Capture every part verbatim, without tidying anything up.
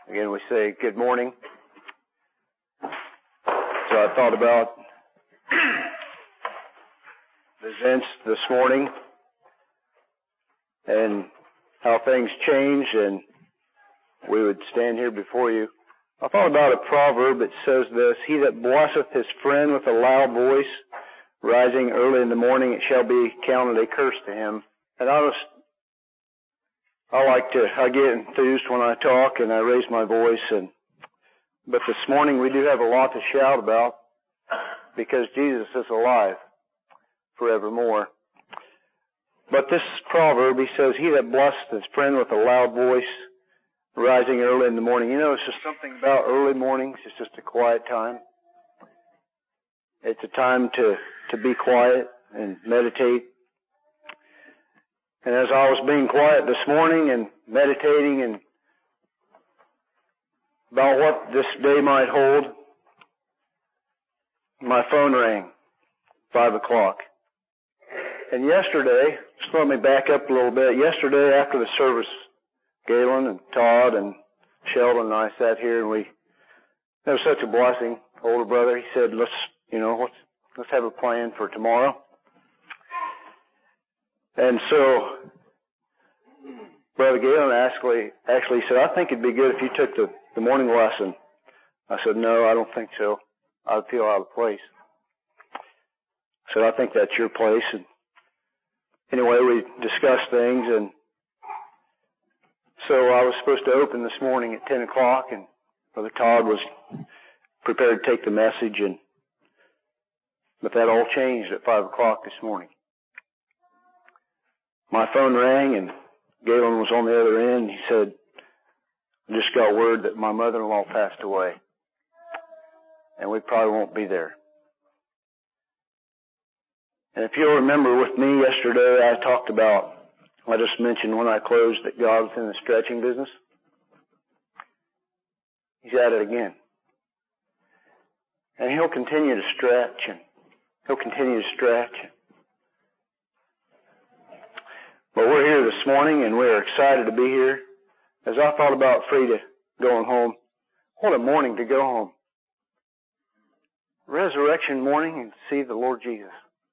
Again, we say good morning. So I thought about the events this morning and how things changed, and we would stand here before you. I thought about a proverb that says this: "He that blesseth his friend with a loud voice, rising early in the morning, it shall be counted a curse to him." And I was I like to, I get enthused when I talk and I raise my voice, and but this morning we do have a lot to shout about because Jesus is alive forevermore. But this proverb, he says, "He that blesseth his friend with a loud voice, rising early in the morning." You know, it's just something about early mornings. It's just a quiet time. It's a time to, to be quiet and meditate. And as I was being quiet this morning and meditating and about what this day might hold, my phone rang, five o'clock. And yesterday, just let me back up a little bit. Yesterday after the service, Galen and Todd and Sheldon and I sat here, and we, it was such a blessing. Older brother, he said, let's, you know, let's, let's have a plan for tomorrow. And so, Brother Galen actually, actually said, "I think it'd be good if you took the, the morning lesson." I said, "No, I don't think so. I'd feel out of place." I said, "I think that's your place." And anyway, we discussed things, and so I was supposed to open this morning at ten o'clock, and Brother Todd was prepared to take the message, and but that all changed at five o'clock this morning. My phone rang, and Galen was on the other end. He said, "I just got word that my mother-in-law passed away, and we probably won't be there." And if you'll remember with me yesterday, I talked about, I just mentioned when I closed that God's in the stretching business. He's at it again. And He'll continue to stretch, and He'll continue to stretch. But we're here this morning, and we're excited to be here. As I thought about Frida going home, what a morning to go home. Resurrection morning and see the Lord Jesus.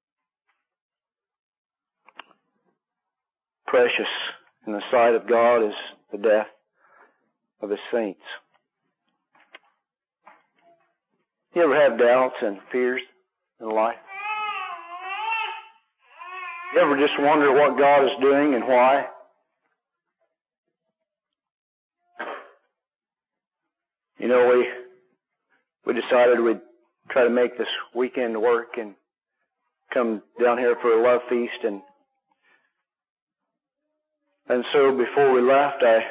Precious in the sight of God is the death of His saints. You ever have doubts and fears in life? You ever just wonder what God is doing and why? You know, we we decided we'd try to make this weekend work and come down here for a love feast, and and so before we left, I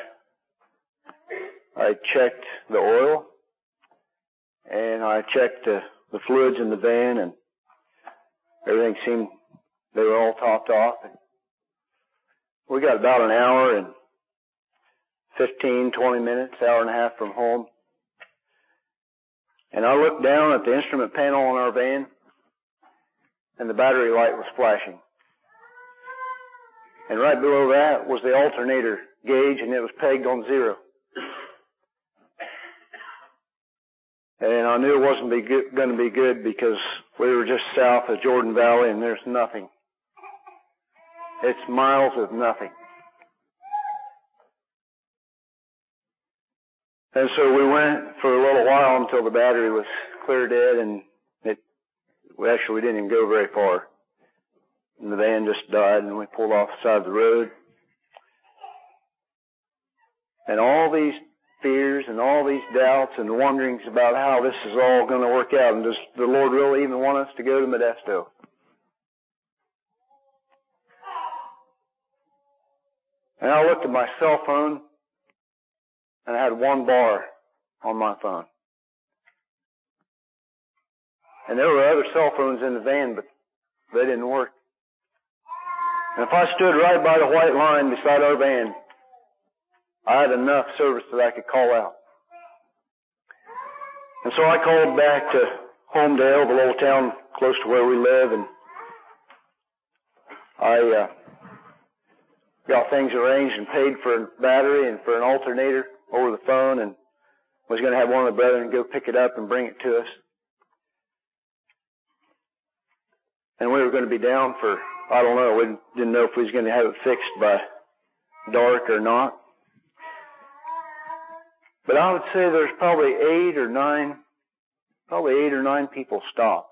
I checked the oil and I checked the, the fluids in the van, and everything seemed, they were all topped off. And we got about an hour and fifteen, twenty minutes, hour and a half from home. And I looked down at the instrument panel on our van, and the battery light was flashing. And right below that was the alternator gauge, and it was pegged on zero. And I knew it wasn't be good, going to be good because we were just south of Jordan Valley, and there's nothing. It's miles of nothing. And so we went for a little while until the battery was clear dead, and it we actually we didn't even go very far. And the van just died, and we pulled off the side of the road. And all these fears and all these doubts and wonderings about how this is all going to work out, and does the Lord really even want us to go to Modesto? And I looked at my cell phone, and I had one bar on my phone. And there were other cell phones in the van, but they didn't work. And if I stood right by the white line beside our van, I had enough service that I could call out. And so I called back to Homedale, the little town close to where we live, and I uh, got things arranged and paid for a battery and for an alternator over the phone, and was going to have one of the brethren go pick it up and bring it to us. And we were going to be down for, I don't know, we didn't know if we was going to have it fixed by dark or not. But I would say there's probably eight or nine, probably eight or nine people stopped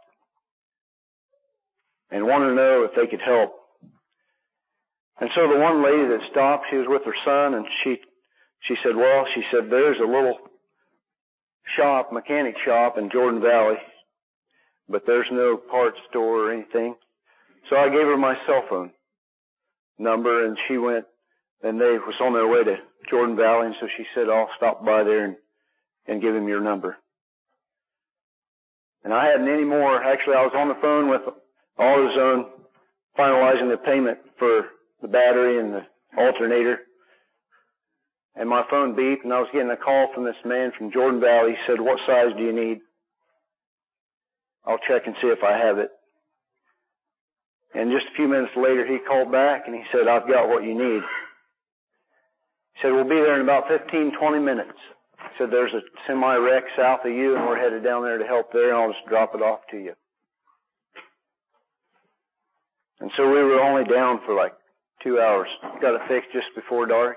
and wanted to know if they could help. And so the one lady that stopped, she was with her son, and she she said, well, she said, there's a little shop, mechanic shop in Jordan Valley, but there's no parts store or anything. So I gave her my cell phone number, and she went, and they was on their way to Jordan Valley, and so she said, I'll stop by there and, and give him your number. And I hadn't any more. Actually, I was on the phone with AutoZone finalizing the payment for the battery and the alternator. And my phone beeped, and I was getting a call from this man from Jordan Valley. He said, what size do you need? I'll check and see if I have it. And just a few minutes later, he called back, and he said, I've got what you need. He said, we'll be there in about fifteen, twenty minutes. He said, there's a semi-wreck south of you, and we're headed down there to help there, and I'll just drop it off to you. And so we were only down for like two hours. Got it fixed just before dark.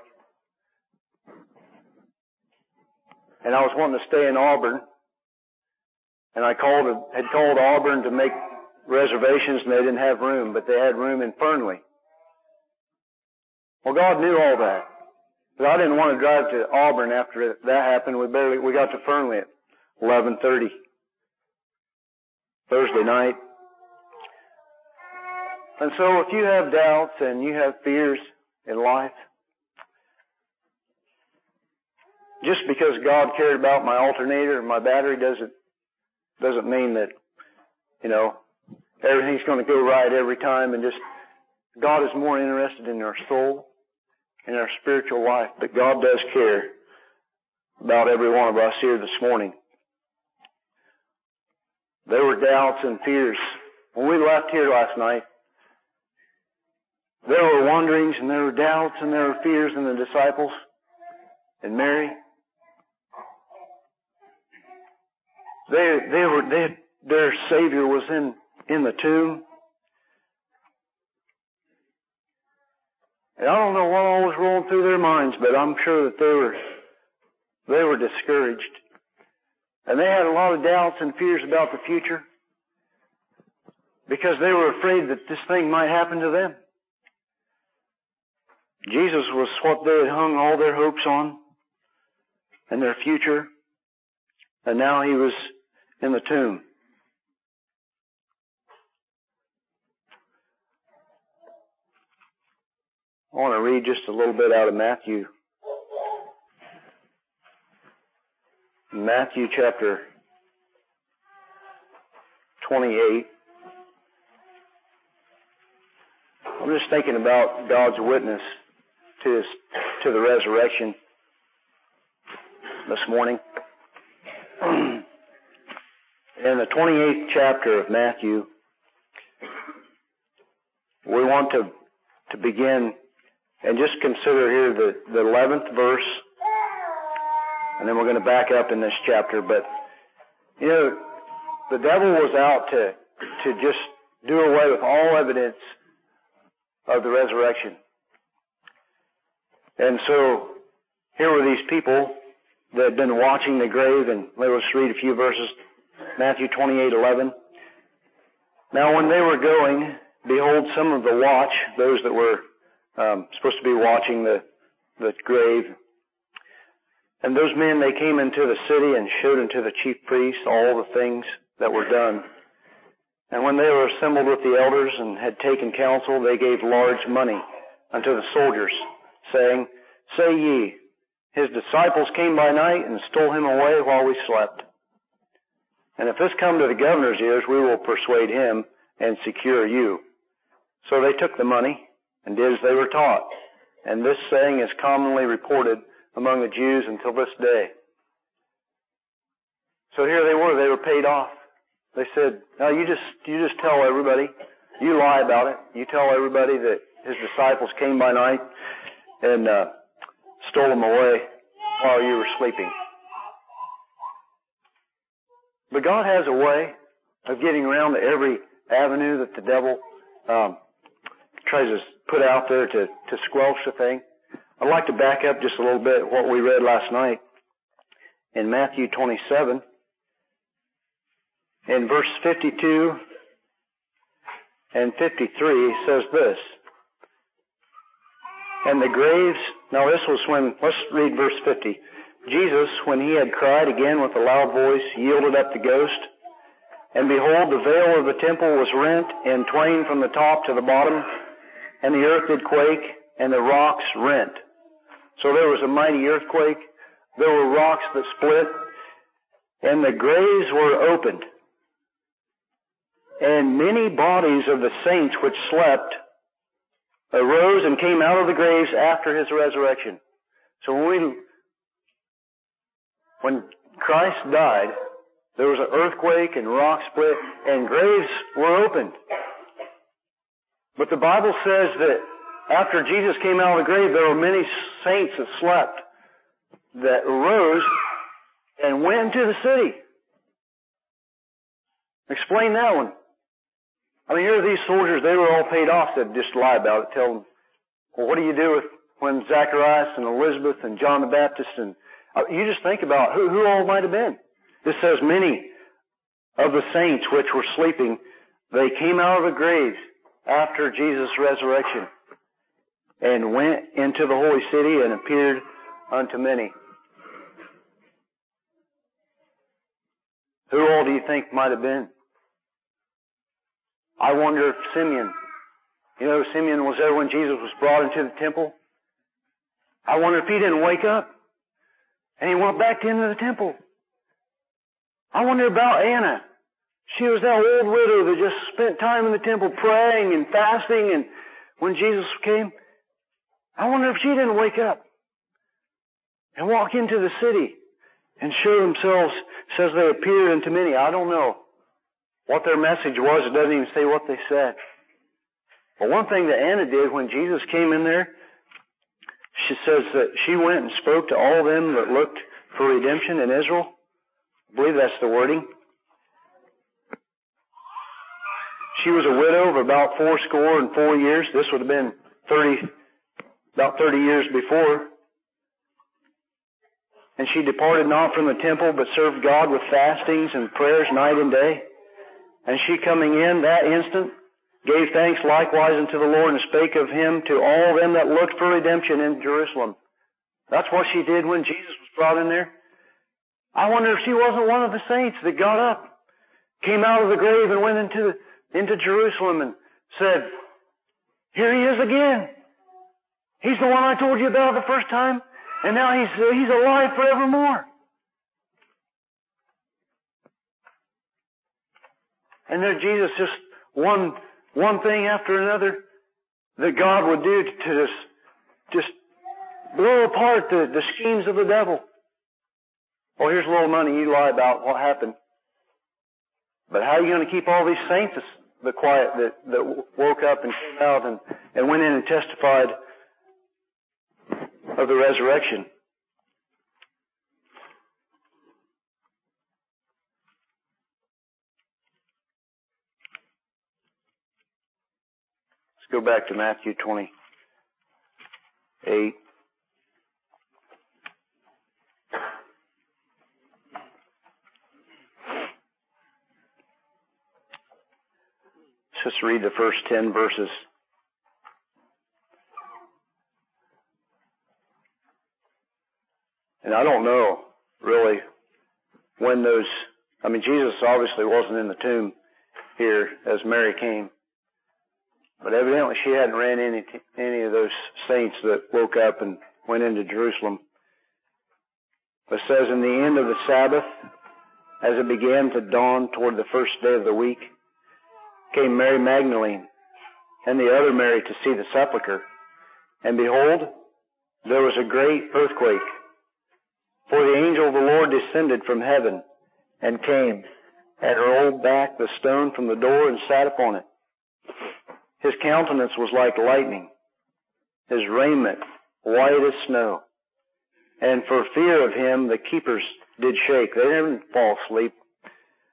And I was wanting to stay in Auburn. And I called, had called Auburn to make reservations, and they didn't have room, but they had room in Fernley. Well, God knew all that. But I didn't want to drive to Auburn after that happened. We barely, we got to Fernley at eleven thirty Thursday night. And so if you have doubts and you have fears in life, just because God cared about my alternator and my battery doesn't doesn't mean that, you know, everything's going to go right every time. And just, God is more interested in our soul, in our spiritual life. But God does care about every one of us here this morning. There were doubts and fears. When we left here last night, there were wonderings and there were doubts and there were fears in the disciples and Mary. They, they were, they, their Savior was in, in the tomb. And I don't know what all was rolling through their minds, but I'm sure that they were, they were discouraged. And they had a lot of doubts and fears about the future because they were afraid that this thing might happen to them. Jesus was what they had hung all their hopes on and their future. And now he was in the tomb. I want to read just a little bit out of Matthew. Matthew chapter twenty-eight. I'm just thinking about God's witness to his, to the resurrection this morning. In the twenty-eighth chapter of Matthew, we want to, to begin and just consider here the, the eleventh verse, and then we're going to back up in this chapter. But, you know, the devil was out to, to just do away with all evidence of the resurrection. And so here were these people that had been watching the grave, and let's read a few verses. Matthew twenty-eight eleven. Now when they were going, behold, some of the watch, those that were um, supposed to be watching the, the grave, and those men, they came into the city and showed unto the chief priests all the things that were done. And when they were assembled with the elders and had taken counsel, they gave large money unto the soldiers, saying, Say ye, his disciples came by night and stole him away while we slept. And if this come to the governor's ears, we will persuade him and secure you. So they took the money and did as they were taught. And this saying is commonly reported among the Jews until this day. So here they were, they were paid off. They said, now you just, you just tell everybody, you lie about it. You tell everybody that his disciples came by night and uh, stole him away while you were sleeping. But God has a way of getting around to every avenue that the devil um, tries to put out there to, to squelch the thing. I'd like to back up just a little bit what we read last night in Matthew twenty-seven. In verse fifty-two and fifty-three says this. And the graves, now this was when, let's read verse fifty. Jesus, when he had cried again with a loud voice, yielded up the ghost. And behold, the veil of the temple was rent in twain from the top to the bottom, and the earth did quake, and the rocks rent. So there was a mighty earthquake. There were rocks that split, and the graves were opened. And many bodies of the saints which slept arose and came out of the graves after his resurrection. So when we, when Christ died, there was an earthquake and rocks split and graves were opened. But the Bible says that after Jesus came out of the grave, there were many saints that slept that arose and went into the city. Explain that one. I mean, here are these soldiers, they were all paid off to just lie about it. Tell them, well, what do you do with when Zacharias and Elizabeth and John the Baptist and, uh, you just think about who, who all might have been. This says many of the saints which were sleeping, they came out of the graves after Jesus' resurrection and went into the holy city and appeared unto many. Who all do you think might have been? I wonder if Simeon, you know, Simeon was there when Jesus was brought into the temple. I wonder if he didn't wake up and he went back into the temple. I wonder about Anna. She was that old widow that just spent time in the temple praying and fasting, and when Jesus came, I wonder if she didn't wake up and walk into the city and show themselves, says they appeared unto many. I don't know what their message was. It doesn't even say what they said. But one thing that Anna did when Jesus came in there, she says that she went and spoke to all them that looked for redemption in Israel. I believe that's the wording. She was a widow of about four score and four years. This would have been thirty, about thirty years before. And she departed not from the temple, but served God with fastings and prayers night and day. And she coming in that instant, gave thanks likewise unto the Lord, and spake of him to all them that looked for redemption in Jerusalem. That's what she did when Jesus was brought in there. I wonder if she wasn't one of the saints that got up, came out of the grave and went into into Jerusalem and said, here he is again. He's the one I told you about the first time, and now he's he's alive forevermore. And there Jesus, just one one thing after another that God would do to just, just blow apart the, the schemes of the devil. Well, here's a little money, you lie about what happened. But how are you going to keep all these saints the quiet that, that woke up and came out and, and went in and testified of the resurrection? Let's go back to Matthew twenty-eight. Let's just read the first ten verses. And I don't know, really, when those, I mean, Jesus obviously wasn't in the tomb here as Mary came. But evidently she hadn't ran any, any of those saints that woke up and went into Jerusalem. It says, in the end of the Sabbath, as it began to dawn toward the first day of the week, came Mary Magdalene and the other Mary to see the sepulchre. And behold, there was a great earthquake. For the angel of the Lord descended from heaven and came and rolled back the stone from the door and sat upon it. His countenance was like lightning, his raiment white as snow. And for fear of him, the keepers did shake. They didn't fall asleep.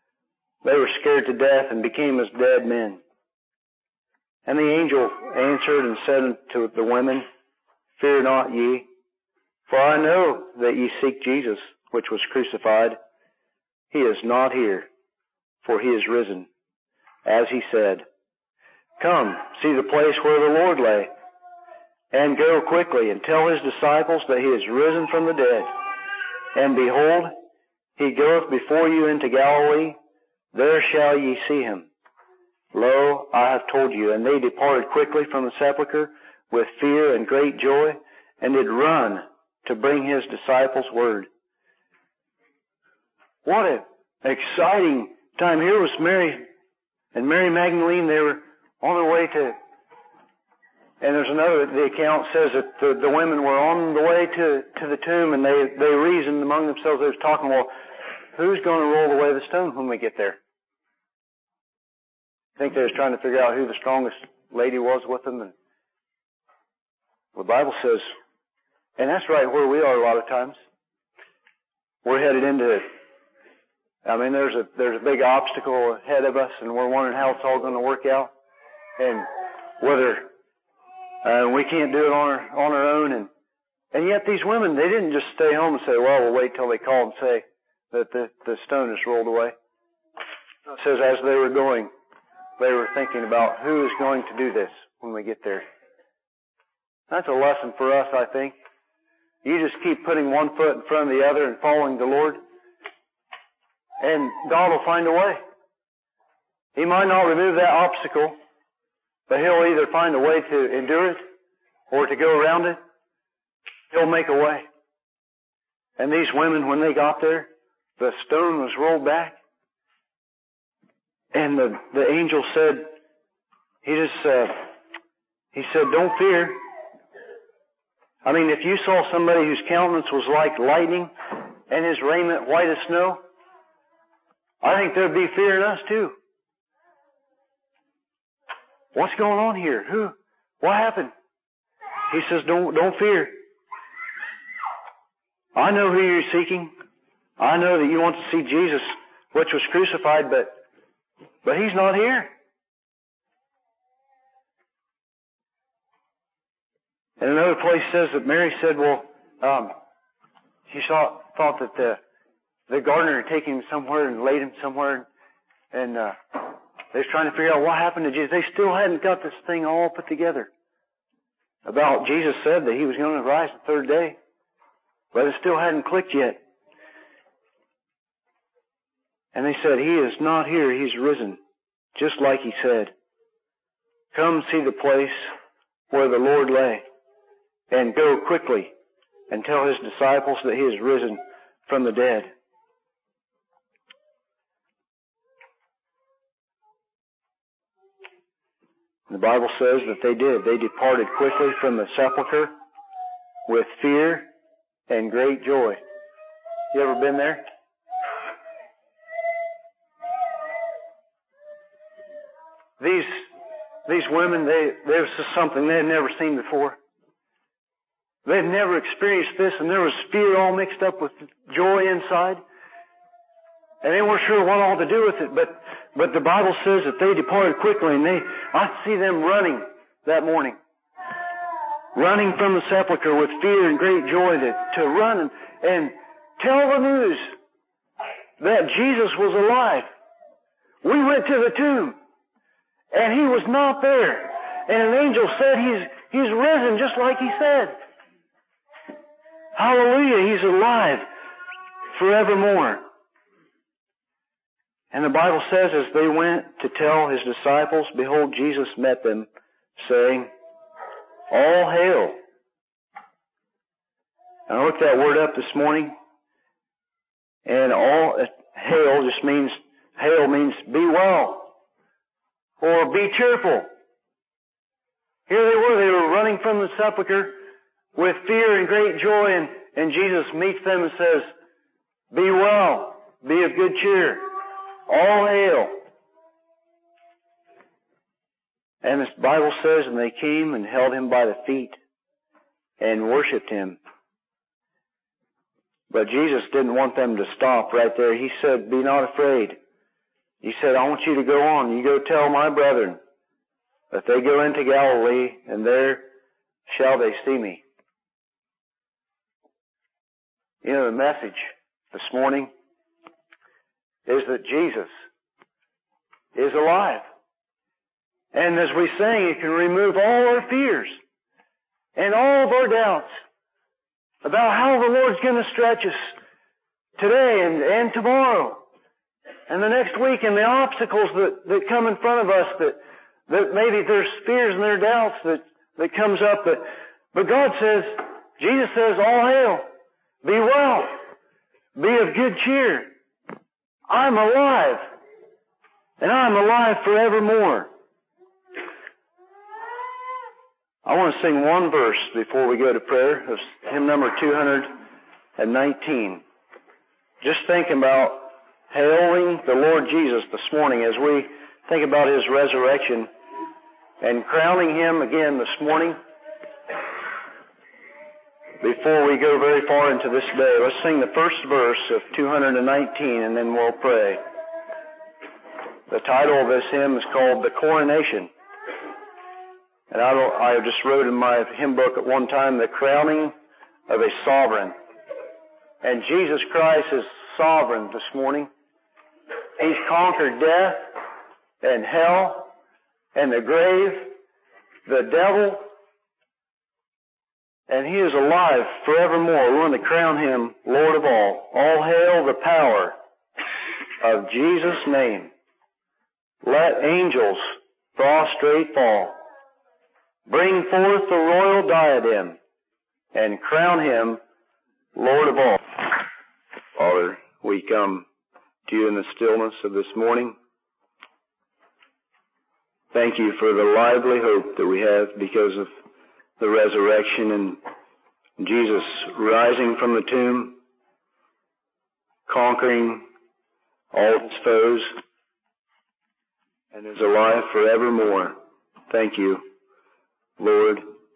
They were scared to death and became as dead men. And the angel answered and said to the women, Fear not ye, for I know that ye seek Jesus, which was crucified. He is not here, for he is risen, as he said. Come, see the place where the Lord lay, and go quickly and tell his disciples that he is risen from the dead. And behold, he goeth before you into Galilee. There shall ye see him. Lo, I have told you. And they departed quickly from the sepulchre with fear and great joy, and did run to bring his disciples word. What an exciting time. Here was Mary and Mary Magdalene. They were on their way to, and there's another, the account says that the, the women were on the way to, to the tomb, and they, they reasoned among themselves. They was talking, well, who's going to roll away the stone when we get there? I think they was trying to figure out who the strongest lady was with them. And the Bible says, and that's right where we are a lot of times. We're headed into, I mean, there's a there's a big obstacle ahead of us, and we're wondering how it's all going to work out, and whether uh, we can't do it on our on our own. And and yet these women, they didn't just stay home and say, well, we'll wait till they call and say that the the stone is rolled away. It says as they were going, they were thinking about who is going to do this when we get there. That's a lesson for us, I think. You just keep putting one foot in front of the other and following the Lord, and God will find a way. He might not remove that obstacle, but He'll either find a way to endure it or to go around it. He'll make a way. And these women, when they got there, the stone was rolled back, and the, the angel said, he just uh, he said, don't fear. I mean, if you saw somebody whose countenance was like lightning and his raiment white as snow, I think there'd be fear in us too. What's going on here? Who? What happened? He says, don't, don't fear. I know who you're seeking. I know that you want to see Jesus, which was crucified, but, but He's not here. And another place says that Mary said, well, um, she saw, thought that the, the gardener had taken him somewhere and laid him somewhere, and uh, they was trying to figure out what happened to Jesus. They still hadn't got this thing all put together about Jesus said that He was going to rise the third day, but it still hadn't clicked yet. And they said, He is not here, He's risen, just like He said. Come see the place where the Lord lay, and go quickly and tell His disciples that He is risen from the dead. The Bible says that they did. They departed quickly from the sepulchre with fear and great joy. You ever been there? These these women, they there was just something they had never seen before. They'd never experienced this, and there was fear all mixed up with joy inside. And they weren't sure what all to do with it, but but the Bible says that they departed quickly, and they I see them running that morning. Running from the sepulchre with fear and great joy to, to run and, and tell the news that Jesus was alive. We went to the tomb, and He was not there. And an angel said He's He's risen just like He said. Hallelujah, He's alive forevermore. And the Bible says as they went to tell His disciples, behold, Jesus met them, saying, all hail. And I looked that word up this morning, and all hail just means, hail means be well, or be cheerful. Here they were, they were running from the sepulchre with fear and great joy, and, and Jesus meets them and says, be well, be of good cheer, all hail. And the Bible says, and they came and held Him by the feet and worshipped Him. But Jesus didn't want them to stop right there. He said, be not afraid. You said, I want you to go on. You go tell my brethren that they go into Galilee, and there shall they see me. You know, the message this morning is that Jesus is alive. And as we sing, it can remove all our fears and all of our doubts about how the Lord's going to stretch us today and, and tomorrow and the next week, and the obstacles that, that come in front of us, that, that maybe there's fears and there's doubts that, that comes up. That, but God says, Jesus says, all hail, be well, be of good cheer. I'm alive, and I'm alive forevermore. I want to sing one verse before we go to prayer of hymn number two hundred nineteen. Just thinking about hailing the Lord Jesus this morning as we think about His resurrection and crowning Him again this morning. Before we go very far into this day, let's sing the first verse of two hundred nineteen and then we'll pray. The title of this hymn is called The Coronation. And I, I just wrote in my hymn book at one time, the crowning of a sovereign. And Jesus Christ is sovereign this morning. He's conquered death and hell and the grave, the devil, and He is alive forevermore. We want to crown Him Lord of all. All hail the power of Jesus' name. Let angels prostrate fall. Bring forth the royal diadem and crown Him Lord of all. Father, we come to You in the stillness of this morning. Thank You for the lively hope that we have because of the resurrection and Jesus rising from the tomb, conquering all His foes, and is alive forevermore. Thank You, Lord.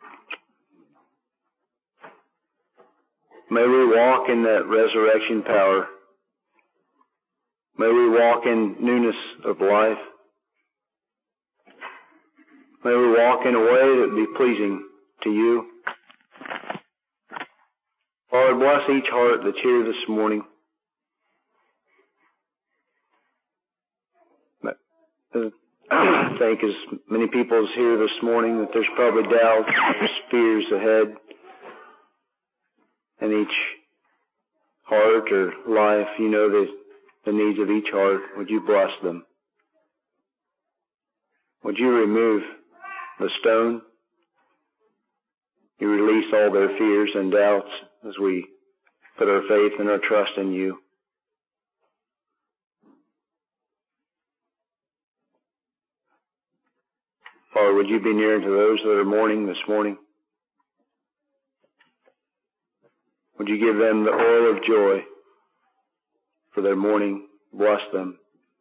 May we walk in that resurrection power. May we walk in newness of life. May we walk in a way that be pleasing to You. Father, bless each heart that's here this morning. I think as many people as here this morning that there's probably doubts, there's fears ahead. In each heart or life, You know the, the needs of each heart. Would You bless them? Would You remove the stone? You release all their fears and doubts as we put our faith and our trust in You. Father, would You be near to those that are mourning this morning? Would You give them the oil of joy for their mourning? Bless them.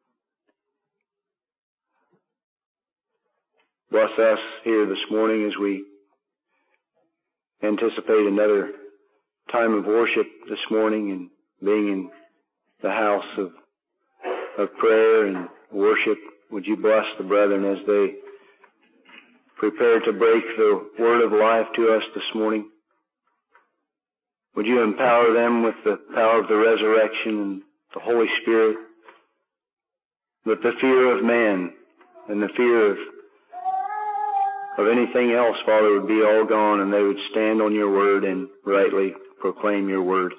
Bless us here this morning as we anticipate another time of worship this morning and being in the house of, of prayer and worship. Would You bless the brethren as they prepare to break the word of life to us this morning? Would You empower them with the power of the resurrection and the Holy Spirit, that the fear of man and the fear of, of anything else, Father, would be all gone, and they would stand on Your word and rightly proclaim Your word.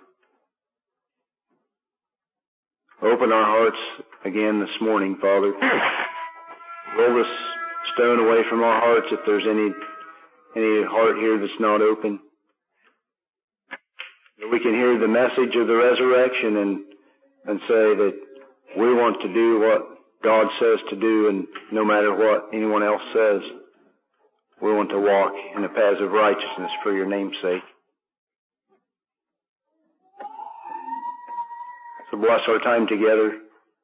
Open our hearts again this morning, Father. Roll this stone away from our hearts if there's any any heart here that's not open. That we can hear the message of the resurrection and and say that we want to do what God says to do, and no matter what anyone else says, we want to walk in the paths of righteousness for Your name's sake. So bless our time together.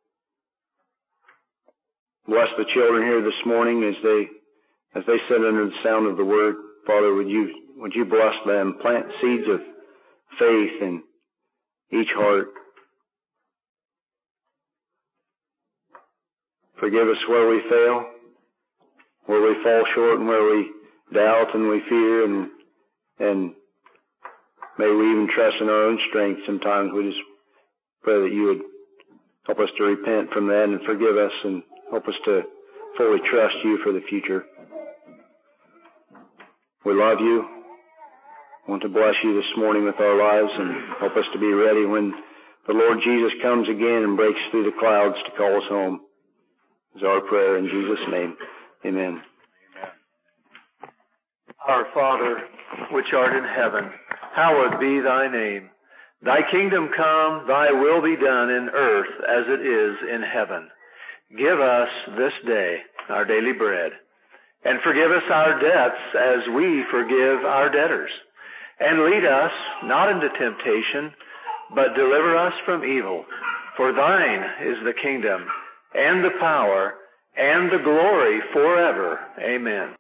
Bless the children here this morning as they as they sit under the sound of the word. Father, would you would you bless them, plant seeds of faith in each heart. Forgive us where we fail, where we fall short and where we doubt and we fear, and and may we even trust in our own strength. Sometimes we just pray that you would help us to repent from that and forgive us and help us to fully trust you for the future. We love you. Want to bless you this morning with our lives and help us to be ready when the Lord Jesus comes again and breaks through the clouds to call us home. Is our prayer in Jesus' name. Amen. Our Father, which art in heaven, hallowed be thy name. Thy kingdom come, thy will be done in earth as it is in heaven. Give us this day our daily bread, and forgive us our debts as we forgive our debtors. And lead us not into temptation, but deliver us from evil. For thine is the kingdom, and the power, and the glory forever. Amen.